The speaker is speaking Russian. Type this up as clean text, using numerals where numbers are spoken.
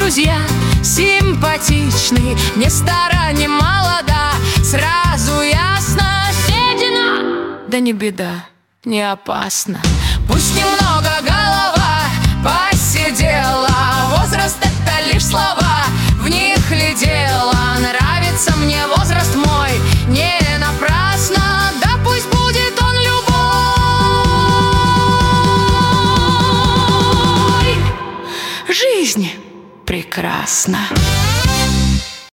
друзья симпатичны, не стара, не молода. Сразу ясно, седина, да не беда, не опасно. Пусть немного голова посидела, возраст — это лишь слова, в них ли дело? Нравится мне возраст мой не напрасно, да пусть будет он любой. Жизнь прекрасна.